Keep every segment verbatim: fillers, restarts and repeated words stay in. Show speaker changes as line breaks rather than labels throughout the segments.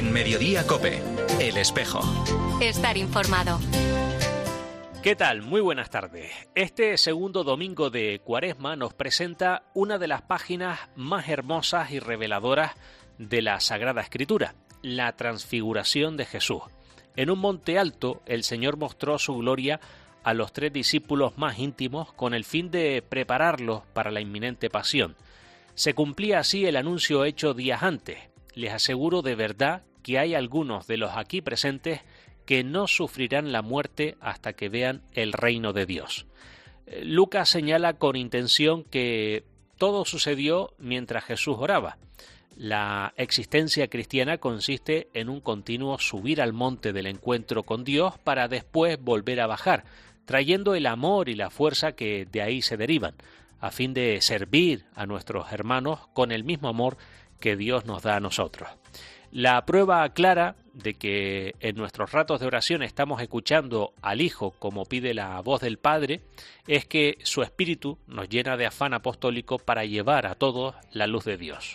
En Mediodía COPE, El Espejo.
Estar informado.
¿Qué tal? Muy buenas tardes. Este segundo domingo de Cuaresma nos presenta una de las páginas más hermosas y reveladoras de la Sagrada Escritura, la transfiguración de Jesús. En un monte alto, el Señor mostró su gloria a los tres discípulos más íntimos con el fin de prepararlos para la inminente pasión. Se cumplía así el anuncio hecho días antes. Les aseguro de verdad que hay algunos de los aquí presentes que no sufrirán la muerte hasta que vean el reino de Dios. Lucas señala con intención que todo sucedió mientras Jesús oraba. La existencia cristiana consiste en un continuo subir al monte del encuentro con Dios para después volver a bajar, trayendo el amor y la fuerza que de ahí se derivan, a fin de servir a nuestros hermanos con el mismo amor que Dios nos da a nosotros. La prueba clara de que en nuestros ratos de oración estamos escuchando al Hijo como pide la voz del Padre es que su Espíritu nos llena de afán apostólico para llevar a todos la luz de Dios.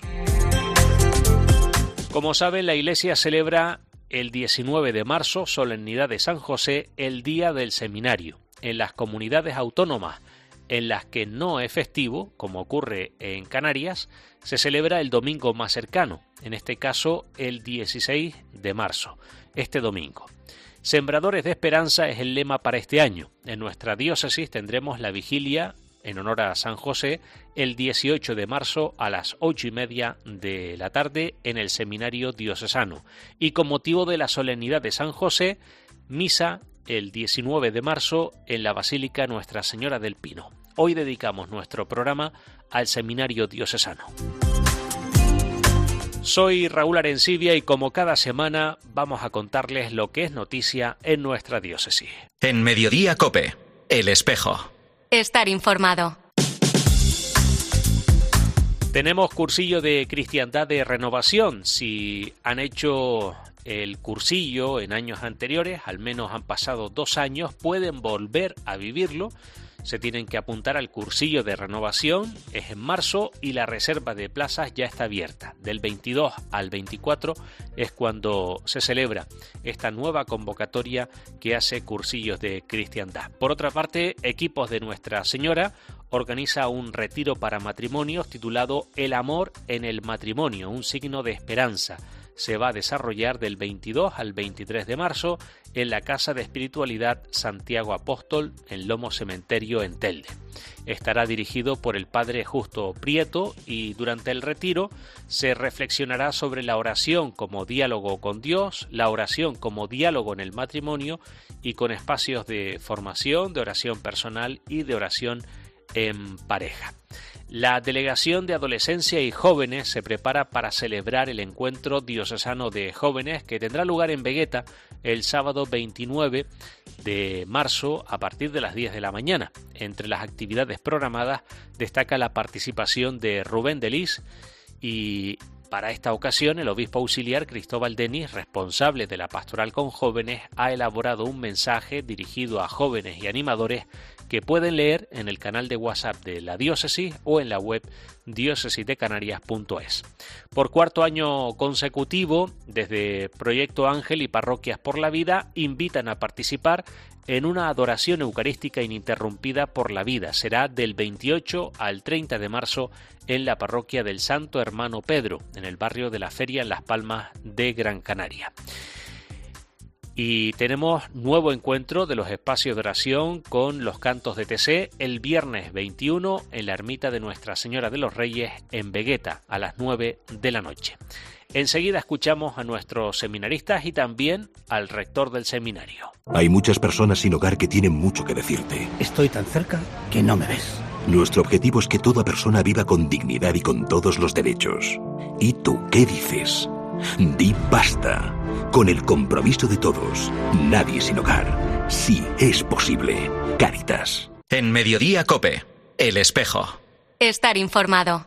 Como saben, la Iglesia celebra el diecinueve de marzo, solemnidad de San José, el Día del Seminario. En las comunidades autónomas en las que no es festivo, como ocurre en Canarias, se celebra el domingo más cercano, en este caso el dieciséis de marzo, este domingo. Sembradores de Esperanza es el lema para este año. En nuestra diócesis tendremos la vigilia en honor a San José el dieciocho de marzo a las ocho y media de la tarde en el seminario diocesano. Y con motivo de la solemnidad de San José, misa el diecinueve de marzo en la Basílica Nuestra Señora del Pino. Hoy dedicamos nuestro programa al seminario diocesano. Soy Raúl Arencibia y como cada semana vamos a contarles lo que es noticia en nuestra diócesis.
En Mediodía COPE, El Espejo.
Estar informado.
Tenemos cursillo de cristiandad de renovación. Si han hecho el cursillo en años anteriores, al menos han pasado dos años, pueden volver a vivirlo. Se tienen que apuntar al cursillo de renovación, es en marzo y la reserva de plazas ya está abierta. Del veintidós al veinticuatro es cuando se celebra esta nueva convocatoria que hace cursillos de cristiandad. Por otra parte, Equipos de Nuestra Señora organiza un retiro para matrimonios titulado El amor en el matrimonio, un signo de esperanza. Se va a desarrollar del veintidós al veintitrés de marzo en la Casa de Espiritualidad Santiago Apóstol en Lomo Cementerio en Telde. Estará dirigido por el padre Justo Prieto y durante el retiro se reflexionará sobre la oración como diálogo con Dios, la oración como diálogo en el matrimonio y con espacios de formación, de oración personal y de oración en pareja. La Delegación de Adolescencia y Jóvenes se prepara para celebrar el encuentro diocesano de jóvenes que tendrá lugar en Vegueta el sábado veintinueve de marzo a partir de las diez de la mañana. Entre las actividades programadas destaca la participación de Rubén Delis y para esta ocasión el obispo auxiliar Cristóbal Denis, responsable de la pastoral con jóvenes, ha elaborado un mensaje dirigido a jóvenes y animadores que pueden leer en el canal de WhatsApp de la diócesis o en la web diócesis de canarias punto es. Por cuarto año consecutivo, desde Proyecto Ángel y Parroquias por la Vida invitan a participar en una adoración eucarística ininterrumpida por la vida. Será del veintiocho al treinta de marzo en la parroquia del Santo Hermano Pedro, en el barrio de la Feria en Las Palmas de Gran Canaria. Y tenemos nuevo encuentro de los espacios de oración con los cantos de T C el viernes veintiuno en la ermita de Nuestra Señora de los Reyes en Vegueta a las nueve de la noche. Enseguida escuchamos a nuestros seminaristas y también al rector del seminario.
Hay muchas personas sin hogar que tienen mucho que decirte.
Estoy tan cerca que no me ves.
Nuestro objetivo es que toda persona viva con dignidad y con todos los derechos. ¿Y tú qué dices? Di basta. Con el compromiso de todos, nadie sin hogar. Sí es posible. Cáritas.
En Mediodía COPE, El Espejo.
Estar informado.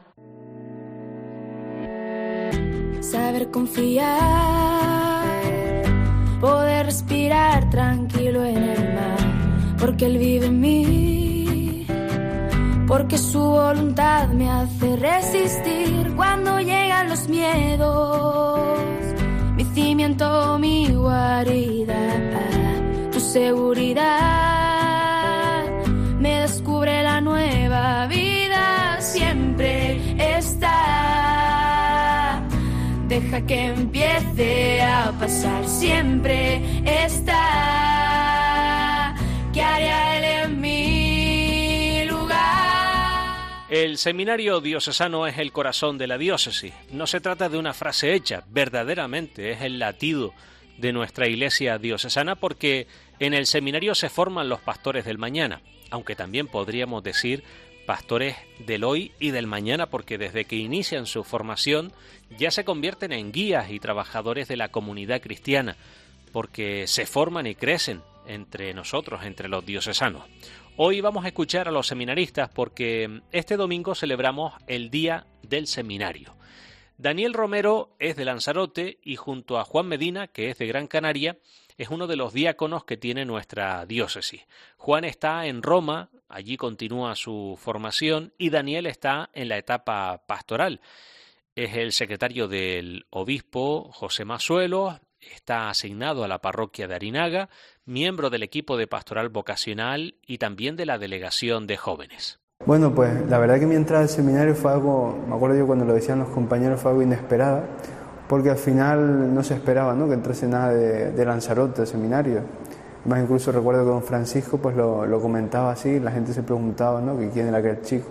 Saber confiar, poder respirar tranquilo en el mar, porque Él vive en mí, porque su voluntad me hace resistir cuando llegan los miedos. Mi cimiento, mi guarida, tu seguridad me descubre la nueva vida, siempre está. Deja que empiece a pasar, siempre está. ¿Qué haría él en mi lugar?
El seminario diocesano es el corazón de la diócesis. No se trata de una frase hecha, verdaderamente es el latido de nuestra iglesia diocesana, porque en el seminario se forman los pastores del mañana, aunque también podríamos decir pastores del hoy y del mañana, porque desde que inician su formación ya se convierten en guías y trabajadores de la comunidad cristiana, porque se forman y crecen entre nosotros, entre los diocesanos. Hoy vamos a escuchar a los seminaristas porque este domingo celebramos el Día del Seminario. Daniel Romero es de Lanzarote y junto a Juan Medina, que es de Gran Canaria, es uno de los diáconos que tiene nuestra diócesis. Juan está en Roma, allí continúa su formación, y Daniel está en la etapa pastoral. Es el secretario del obispo José Masuelos, está asignado a la parroquia de Arinaga, miembro del equipo de pastoral vocacional y también de la delegación de jóvenes.
Bueno, pues la verdad que mi entrada al seminario fue algo, me acuerdo yo cuando lo decían los compañeros, fue algo inesperada, porque al final no se esperaba, ¿no?, que entrase nada de, de Lanzarote, de seminario. Además, incluso recuerdo que don Francisco pues lo, lo comentaba así, la gente se preguntaba, ¿no?, que quién era aquel chico.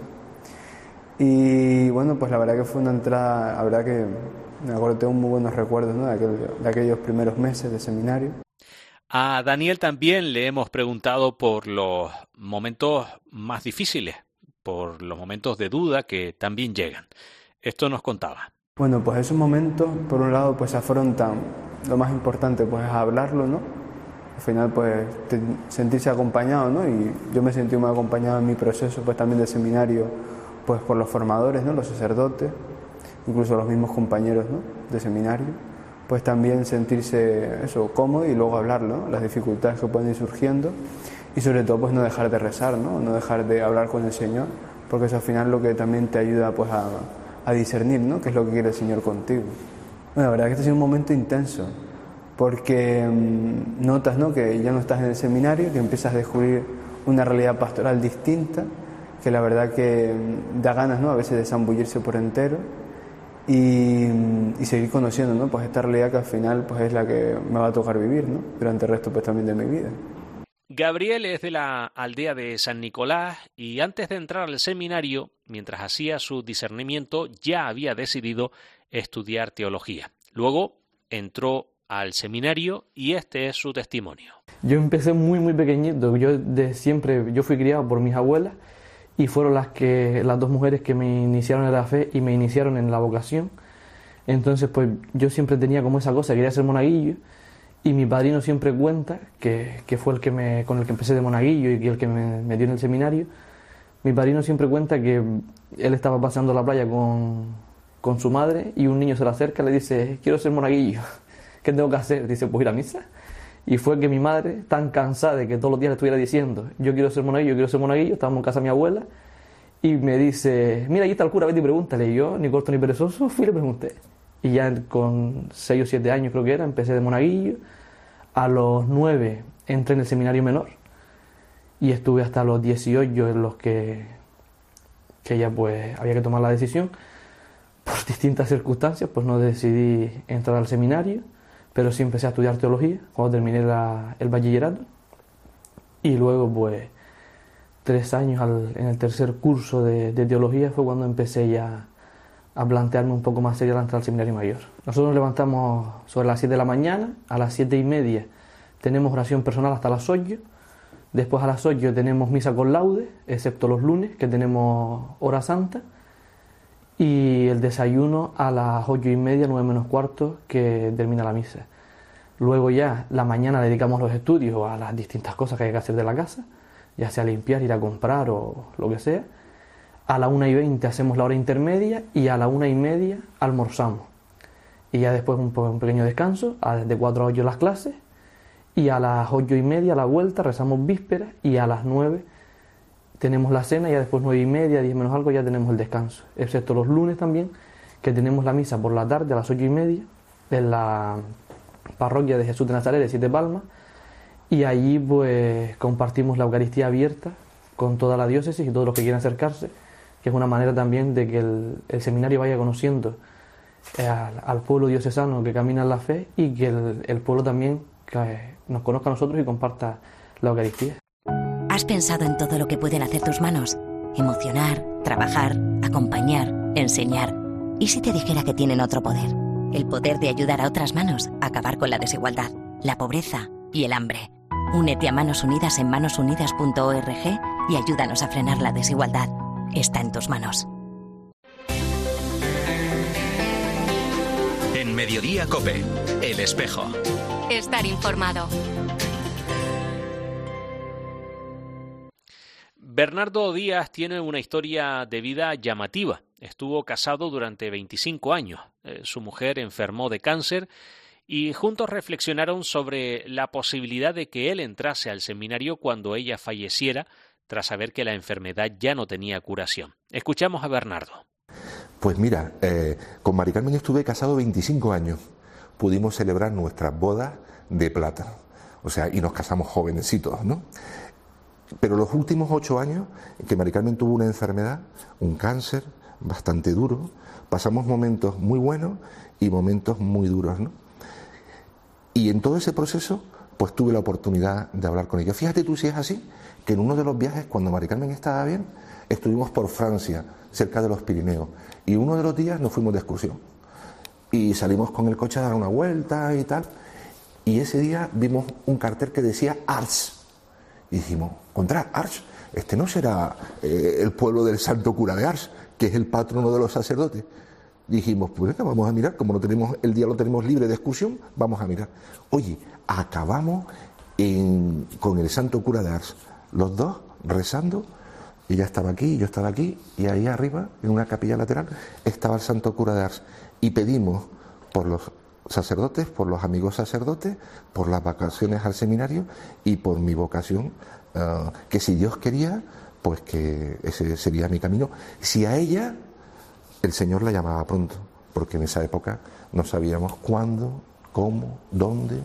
Y bueno, pues la verdad que fue una entrada, la verdad que me acuerdo, tengo muy buenos recuerdos, ¿no?, de, aquel, de aquellos primeros meses de seminario.
A Daniel también le hemos preguntado por los momentos más difíciles, por los momentos de duda que también llegan. Esto nos contaba.
Bueno, pues esos momentos, por un lado, pues se afrontan, lo más importante pues es hablarlo, ¿no? Al final, pues te, sentirse acompañado, ¿no? Y yo me sentí muy acompañado en mi proceso, pues también de seminario, pues por los formadores, ¿no?, los sacerdotes, incluso los mismos compañeros, ¿no?, de seminario, pues también sentirse eso, cómodo y luego hablarlo, ¿no?, las dificultades que pueden ir surgiendo y sobre todo pues no dejar de rezar, ¿no?, no dejar de hablar con el Señor, porque eso al final lo que también te ayuda pues a, a discernir, ¿no?, qué es lo que quiere el Señor contigo. Bueno, la verdad es que este ha sido un momento intenso, porque mmm, notas, ¿no?, que ya no estás en el seminario, que empiezas a descubrir una realidad pastoral distinta, que la verdad que mmm, da ganas, ¿no?, a veces de zambullirse por entero y, y seguir conociendo, ¿no?, pues esta realidad que al final pues es la que me va a tocar vivir, ¿no?, durante el resto pues también de mi vida.
Gabriel es de la aldea de San Nicolás y antes de entrar al seminario, mientras hacía su discernimiento, ya había decidido estudiar teología. Luego entró al seminario y este es su testimonio.
Yo empecé muy muy pequeñito, yo de siempre, yo fui criado por mis abuelas y fueron las que las dos mujeres que me iniciaron en la fe y me iniciaron en la vocación. Entonces pues yo siempre tenía como esa cosa, quería ser monaguillo. Y mi padrino siempre cuenta, que, que fue el que me, con el que empecé de monaguillo y el que me metió en el seminario, mi padrino siempre cuenta que él estaba paseando la playa con, con su madre y un niño se le acerca y le dice, quiero ser monaguillo, ¿qué tengo que hacer? Dice, pues ir a misa. Y fue que mi madre, tan cansada de que todos los días le estuviera diciendo, yo quiero ser monaguillo, yo quiero ser monaguillo, estábamos en casa de mi abuela, y me dice, mira, ahí está el cura, vete y pregúntale. Y yo, ni corto ni perezoso, fui y le pregunté. Y ya con seis o siete años creo que era, empecé de monaguillo. A los nueve entré en el seminario menor y estuve hasta los dieciocho en los que, que ya pues había que tomar la decisión. Por distintas circunstancias pues no decidí entrar al seminario, pero sí empecé a estudiar teología cuando terminé la, el bachillerato. Y luego pues tres años al, en el tercer curso de, de teología fue cuando empecé ya a plantearme un poco más serio la entrada al seminario mayor. Nosotros nos levantamos sobre las siete de la mañana, a las siete y media tenemos oración personal hasta las ocho, después a las ocho tenemos misa con laudes, excepto los lunes que tenemos hora santa, y el desayuno a las ocho y media, nueve menos cuarto que termina la misa. Luego ya la mañana dedicamos los estudios a las distintas cosas que hay que hacer de la casa, ya sea limpiar, ir a comprar o lo que sea. A la una y veinte hacemos la hora intermedia y a la una y media almorzamos. Y ya después un, un pequeño descanso, de cuatro a ocho las clases, y a las ocho y media la vuelta, rezamos vísperas, y a las nueve tenemos la cena, y ya después nueve y media, diez menos algo, ya tenemos el descanso. Excepto los lunes también, que tenemos la misa por la tarde a las ocho y media, en la, parroquia de Jesús de Nazaret de Siete Palmas, y allí pues compartimos la Eucaristía abierta con toda la diócesis y todos los que quieran acercarse, que es una manera también de que el, el seminario vaya conociendo eh, al, al pueblo diocesano que camina en la fe, y que el, el pueblo también que nos conozca a nosotros y comparta la Eucaristía.
¿Has pensado en todo lo que pueden hacer tus manos? Emocionar, trabajar, acompañar, enseñar. ¿Y si te dijera que tienen otro poder? El poder de ayudar a otras manos a acabar con la desigualdad, la pobreza y el hambre. Únete a Manos Unidas en manos unidas punto org y ayúdanos a frenar la desigualdad. Está en tus manos.
En Mediodía COPE, El Espejo.
Estar informado.
Bernardo Díaz tiene una historia de vida llamativa. Estuvo casado durante veinticinco años. Eh, su mujer enfermó de cáncer y juntos reflexionaron sobre la posibilidad de que él entrase al seminario cuando ella falleciera, tras saber que la enfermedad ya no tenía curación. Escuchamos a Bernardo.
Pues mira, eh, con Mari Carmen estuve casado veinticinco años. Pudimos celebrar nuestras bodas de plata. O sea, y nos casamos jovencitos, ¿no? Pero los últimos ocho años, que Mari Carmen tuvo una enfermedad, un cáncer bastante duro, pasamos momentos muy buenos y momentos muy duros, ¿no? Y en todo ese proceso, pues tuve la oportunidad de hablar con ella. Fíjate tú si es así, que en uno de los viajes, cuando Mari Carmen estaba bien, estuvimos por Francia, cerca de los Pirineos, y uno de los días nos fuimos de excursión. Y salimos con el coche a dar una vuelta y tal, y ese día vimos un cartel que decía Ars. Y dijimos, contra Ars, este no será eh, el pueblo del Santo Cura de Ars, que es el patrono de los sacerdotes. Dijimos, pues venga, vamos a mirar, como no tenemos, el día lo tenemos libre de excursión, vamos a mirar. Oye, acabamos en, con el Santo Cura de Ars, los dos rezando, ella estaba aquí, yo estaba aquí, y ahí arriba, en una capilla lateral, estaba el Santo Cura de Ars, y pedimos por los sacerdotes, por los amigos sacerdotes, por las vacaciones al seminario y por mi vocación, uh, que si Dios quería, pues que ese sería mi camino. Si a ella el Señor la llamaba pronto, porque en esa época no sabíamos cuándo, cómo, dónde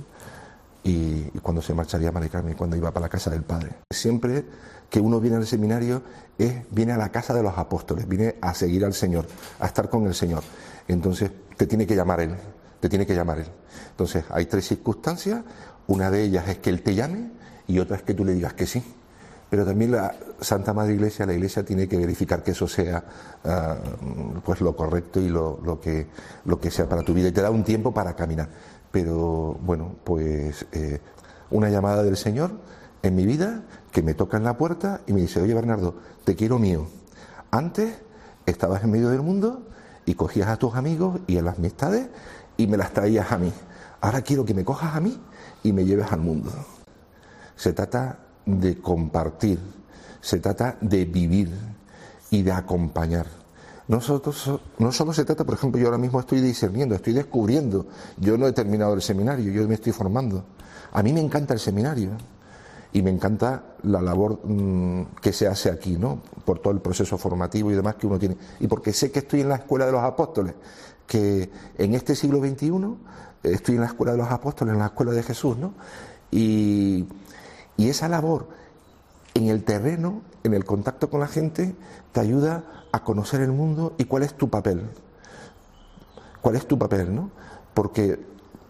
y, y cuándo se marcharía Mari Carmen, cuándo iba para la casa del Padre. Siempre que uno viene al seminario es viene a la casa de los apóstoles, viene a seguir al Señor, a estar con el Señor. Entonces te tiene que llamar Él. Te tiene que llamar Él. Entonces, hay tres circunstancias. Una de ellas es que Él te llame y otra es que tú le digas que sí. Pero también la Santa Madre Iglesia, la Iglesia tiene que verificar que eso sea uh, pues lo correcto y lo, lo, que, lo que sea para tu vida. Y te da un tiempo para caminar. Pero, bueno, pues eh, una llamada del Señor en mi vida que me toca en la puerta y me dice, oye Bernardo, te quiero mío. Antes estabas en medio del mundo y cogías a tus amigos y a las amistades y me las traías a mí. Ahora quiero que me cojas a mí y me lleves al mundo. Se trata de compartir, se trata de vivir y de acompañar. Nosotros, no solo se trata, por ejemplo, yo ahora mismo estoy discerniendo, estoy descubriendo. Yo no he terminado el seminario, yo me estoy formando. A mí me encanta el seminario y me encanta la labor mmm, que se hace aquí, ¿no? Por todo el proceso formativo y demás que uno tiene. Y porque sé que estoy en la escuela de los apóstoles, que en este siglo veintiuno estoy en la escuela de los apóstoles, en la escuela de Jesús, ¿no? Y, y esa labor en el terreno, en el contacto con la gente, te ayuda a conocer el mundo y cuál es tu papel. ¿Cuál es tu papel, no? Porque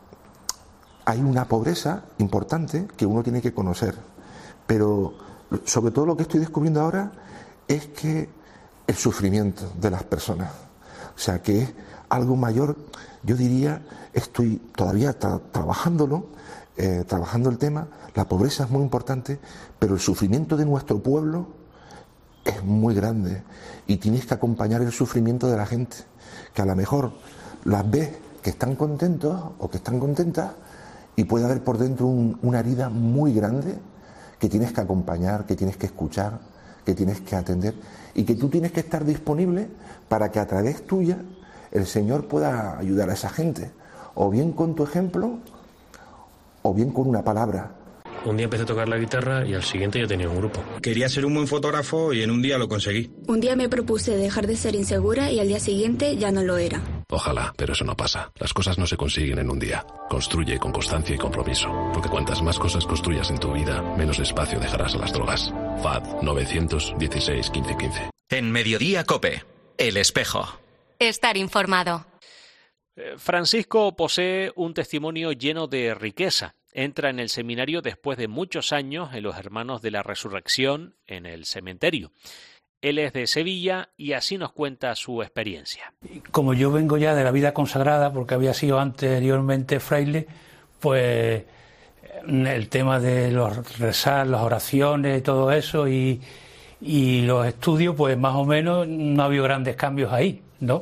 hay una pobreza importante que uno tiene que conocer. Pero sobre todo lo que estoy descubriendo ahora es que el sufrimiento de las personas. O sea, que es algo mayor, yo diría, estoy todavía tra- trabajándolo, eh, trabajando el tema, la pobreza es muy importante, pero el sufrimiento de nuestro pueblo es muy grande y tienes que acompañar el sufrimiento de la gente, que a lo mejor las ves que están contentos o que están contentas y puede haber por dentro un, una herida muy grande que tienes que acompañar, que tienes que escuchar, que tienes que atender y que tú tienes que estar disponible para que a través tuya el Señor pueda ayudar a esa gente, o bien con tu ejemplo, o bien con una palabra.
Un día empecé a tocar la guitarra y al siguiente ya tenía un grupo.
Quería ser un buen fotógrafo y en un día lo conseguí.
Un día me propuse dejar de ser insegura y al día siguiente ya no lo era.
Ojalá, pero eso no pasa. Las cosas no se consiguen en un día. Construye con constancia y compromiso. Porque cuantas más cosas construyas en tu vida, menos espacio dejarás a las drogas. F A D nueve uno seis, quince, quince.
En Mediodía COPE, El Espejo.
Estar informado.
Francisco posee un testimonio lleno de riqueza. Entra en el seminario después de muchos años en los Hermanos de la Resurrección en el cementerio. Él es de Sevilla y así nos cuenta su experiencia.
Como yo vengo ya de la vida consagrada, porque había sido anteriormente fraile, pues el tema de los rezar, las oraciones y todo eso y, y los estudios, pues más o menos no ha habido grandes cambios ahí, ¿no?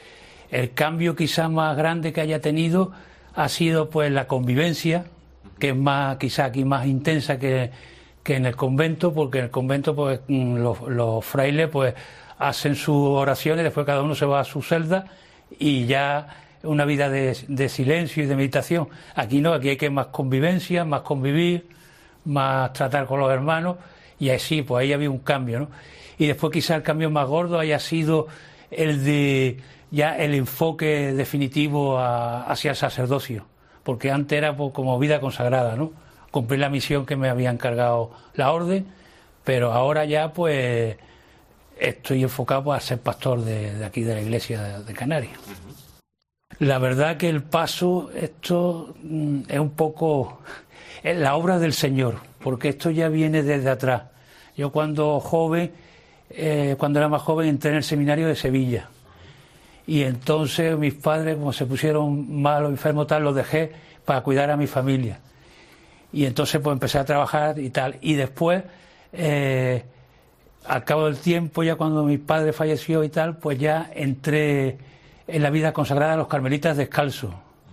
El cambio quizás más grande que haya tenido ha sido pues la convivencia, que es más quizás aquí más intensa que, que en el convento, porque en el convento pues los, los frailes pues hacen sus oraciones, después cada uno se va a su celda y ya una vida de, de silencio y de meditación. Aquí no, aquí hay que más convivencia, más convivir, más tratar con los hermanos, y así pues ahí había un cambio, ¿no? Y después quizás el cambio más gordo haya sido el de ya el enfoque definitivo a, hacia el sacerdocio, porque antes era pues, como vida consagrada, ¿no? Cumplir la misión que me había encargado la orden, pero ahora ya pues estoy enfocado pues, a ser pastor de, de aquí de la iglesia de, de Canarias. Uh-huh. La verdad que el paso, esto mm, es un poco es la obra del Señor, porque esto ya viene desde atrás. Yo cuando joven, eh, cuando era más joven, entré en el seminario de Sevilla. Y entonces mis padres, como se pusieron malos, enfermos, tal, los dejé para cuidar a mi familia. Y entonces pues empecé a trabajar y tal. Y después, eh, al cabo del tiempo, ya cuando mi padre falleció y tal, pues ya entré en la vida consagrada a los carmelitas descalzos.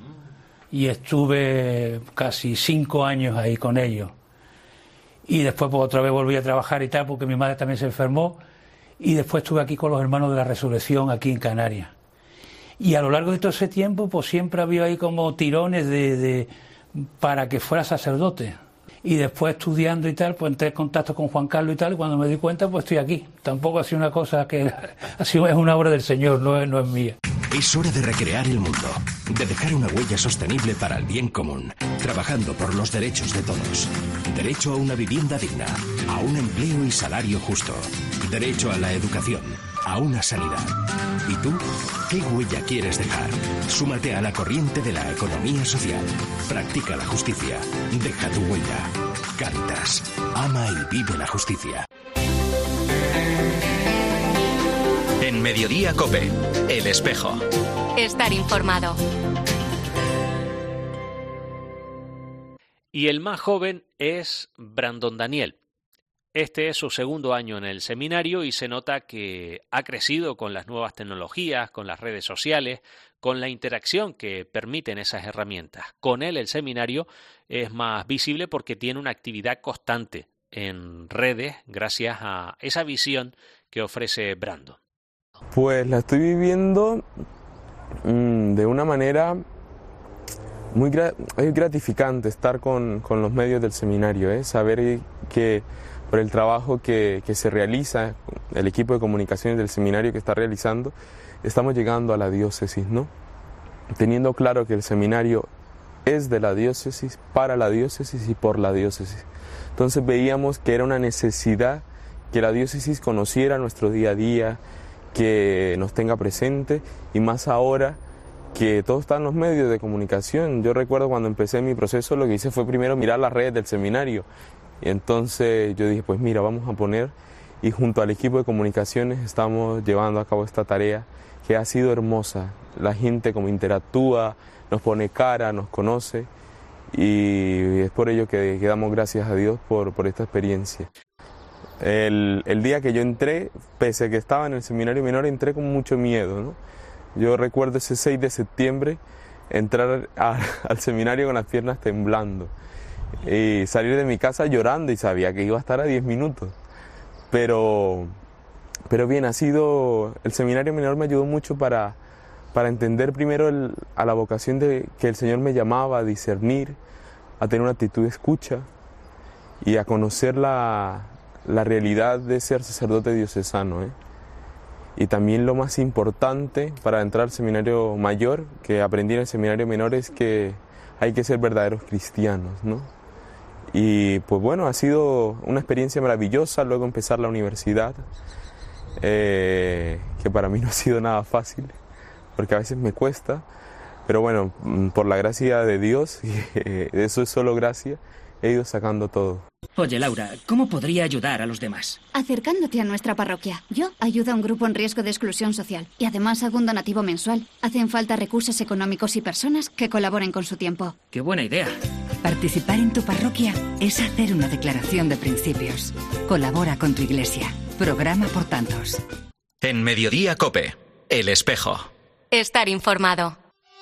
Y estuve casi cinco años ahí con ellos. Y después pues otra vez volví a trabajar y tal, porque mi madre también se enfermó. Y después estuve aquí con los Hermanos de la Resurrección, aquí en Canarias. Y a lo largo de todo ese tiempo, pues siempre había ahí como tirones de, de para que fuera sacerdote. Y después estudiando y tal, pues entré en contacto con Juan Carlos y tal, y cuando me di cuenta, pues estoy aquí. Tampoco ha sido una cosa que ha sido, es una obra del Señor, no es, no es mía.
Es hora de recrear el mundo, de dejar una huella sostenible para el bien común, trabajando por los derechos de todos. Derecho a una vivienda digna, a un empleo y salario justo. Derecho a la educación, a una sanidad. ¿Y tú? ¿Qué huella quieres dejar? Súmate a la corriente de la economía social. Practica la justicia. Deja tu huella. Cáritas. Ama y vive la justicia.
En Mediodía COPE, El Espejo.
Estar informado.
Y el más joven es Brandon Daniel. Este es su segundo año en el seminario y se nota que ha crecido con las nuevas tecnologías, con las redes sociales, con la interacción que permiten esas herramientas. Con él el seminario es más visible porque tiene una actividad constante en redes gracias a esa visión que ofrece Brandon.
Pues la estoy viviendo mmm, de una manera muy gra- es gratificante estar con, con los medios del seminario, ¿eh? Saber que por el trabajo que, que se realiza, el equipo de comunicaciones del seminario que está realizando, estamos llegando a la diócesis, ¿no? Teniendo claro que el seminario es de la diócesis, para la diócesis y por la diócesis. Entonces veíamos que era una necesidad que la diócesis conociera nuestro día a día, que nos tenga presente, y más ahora que todo está en los medios de comunicación. Yo recuerdo cuando empecé mi proceso, lo que hice fue primero mirar las redes del seminario. Y entonces yo dije, pues mira, vamos a poner, y junto al equipo de comunicaciones estamos llevando a cabo esta tarea que ha sido hermosa. La gente como interactúa, nos pone cara, nos conoce, y es por ello que, que damos gracias a Dios por, por esta experiencia. El, el día que yo entré, pese a que estaba en el seminario menor, entré con mucho miedo, ¿no? Yo recuerdo ese seis de septiembre, entrar a, al seminario con las piernas temblando. Y salir de mi casa llorando y sabía que iba a estar a diez minutos. Pero, pero bien, ha sido, el seminario menor me ayudó mucho para, para entender primero el, a la vocación de, que el Señor me llamaba a discernir, a tener una actitud de escucha y a conocer la, la realidad de ser sacerdote diocesano, ¿eh? Y también lo más importante para entrar al seminario mayor, que aprendí en el seminario menor, es que hay que ser verdaderos cristianos, ¿no? Y pues bueno, ha sido una experiencia maravillosa luego empezar la universidad, eh, que para mí no ha sido nada fácil, porque a veces me cuesta, pero bueno, por la gracia de Dios, y eso es solo gracia, he ido sacando todo.
Oye, Laura, ¿cómo podría ayudar a los demás?
Acercándote a nuestra parroquia. Yo ayudo a un grupo en riesgo de exclusión social y además hago un donativo mensual. Hacen falta recursos económicos y personas que colaboren con su tiempo.
¡Qué buena idea!
Participar en tu parroquia es hacer una declaración de principios. Colabora con tu iglesia. Programa por tantos.
En Mediodía COPE, El Espejo.
Estar informado.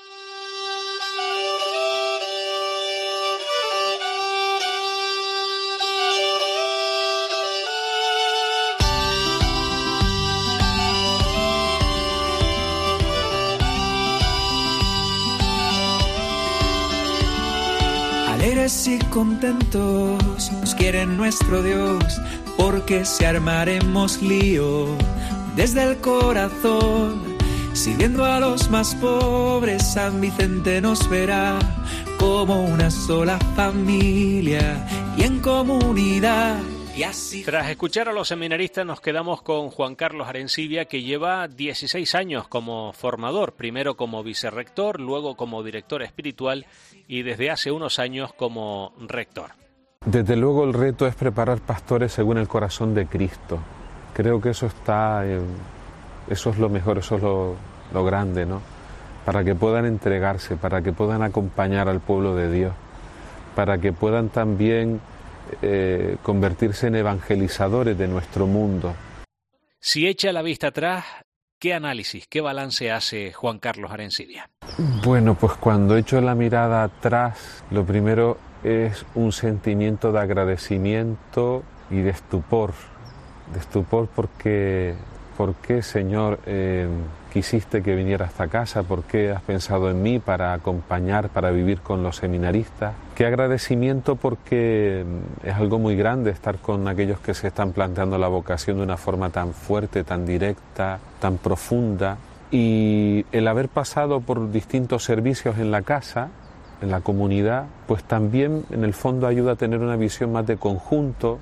Alegres y contentos nos quiere nuestro Dios, porque si armaremos lío desde el corazón, sirviendo a los más pobres, San Vicente nos verá como una sola familia y en comunidad. Y así...
Tras escuchar a los seminaristas nos quedamos con Juan Carlos Arencibia, que lleva dieciséis años como formador, primero como vicerrector, luego como director espiritual y desde hace unos años como rector.
Desde luego el reto es preparar pastores según el corazón de Cristo. Creo que eso está, eh, eso es lo mejor, eso es lo, lo grande, ¿no? Para que puedan entregarse, para que puedan acompañar al pueblo de Dios, para que puedan también eh, convertirse en evangelizadores de nuestro mundo.
Si echa la vista atrás, ¿qué análisis, qué balance hace Juan Carlos Arencibia?
Bueno, pues cuando echo la mirada atrás, lo primero es un sentimiento de agradecimiento y de estupor. De estupor porque, ¿por qué, Señor, eh, quisiste que viniera a esta casa? ¿Por qué has pensado en mí para acompañar, para vivir con los seminaristas? Qué agradecimiento, porque es algo muy grande estar con aquellos que se están planteando la vocación de una forma tan fuerte, tan directa, tan profunda. Y el haber pasado por distintos servicios en la casa, en la comunidad, pues también en el fondo ayuda a tener una visión más de conjunto.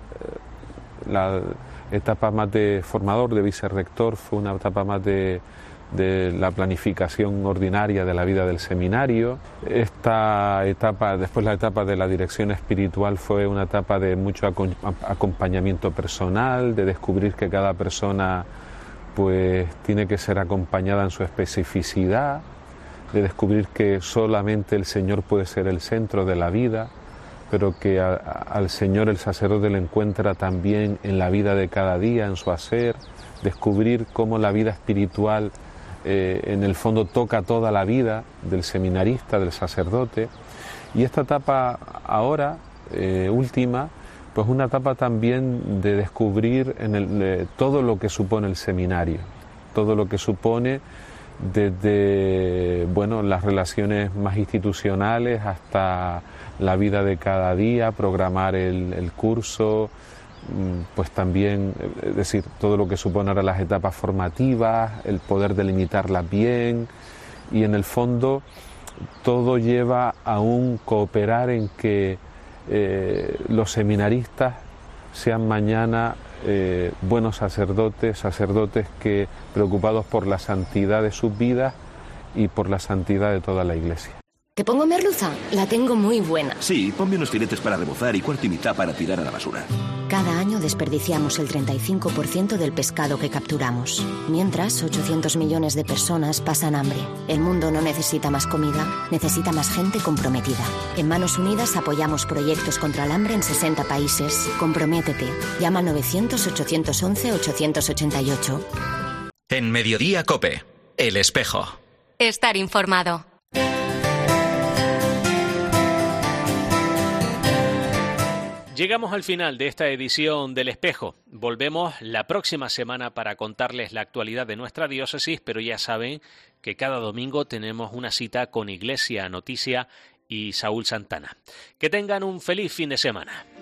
La etapa más de formador, de vicerrector, fue una etapa más de, de la planificación ordinaria de la vida del seminario. Esta etapa, después la etapa de la dirección espiritual, fue una etapa de mucho acompañamiento personal, de descubrir que cada persona pues tiene que ser acompañada en su especificidad, de descubrir que solamente el Señor puede ser el centro de la vida, pero que a, a, al Señor el sacerdote le encuentra también en la vida de cada día, en su hacer, descubrir cómo la vida espiritual eh, en el fondo toca toda la vida del seminarista, del sacerdote. Y esta etapa ahora, eh, última, pues una etapa también de descubrir en el, eh, todo lo que supone el seminario, todo lo que supone desde bueno, las relaciones más institucionales hasta la vida de cada día, programar el, el curso, pues también, es decir, todo lo que supone ahora las etapas formativas, el poder delimitarlas bien, y en el fondo todo lleva a un cooperar en que eh, los seminaristas sean mañana eh, buenos sacerdotes, sacerdotes que preocupados por la santidad de sus vidas y por la santidad de toda la Iglesia.
¿Te pongo merluza? La tengo muy buena.
Sí, ponme unos filetes para rebozar y cuarto y mitad para tirar a la basura.
Cada año desperdiciamos el treinta y cinco por ciento del pescado que capturamos. Mientras, ochocientos millones de personas pasan hambre. El mundo no necesita más comida, necesita más gente comprometida. En Manos Unidas apoyamos proyectos contra el hambre en sesenta países. Comprométete. Llama al novecientos, ochocientos once, ochocientos ochenta y ocho.
En Mediodía COPE, El Espejo.
Estar informado.
Llegamos al final de esta edición del Espejo. Volvemos la próxima semana para contarles la actualidad de nuestra diócesis, pero ya saben que cada domingo tenemos una cita con Iglesia, Noticia y Saúl Santana. Que tengan un feliz fin de semana.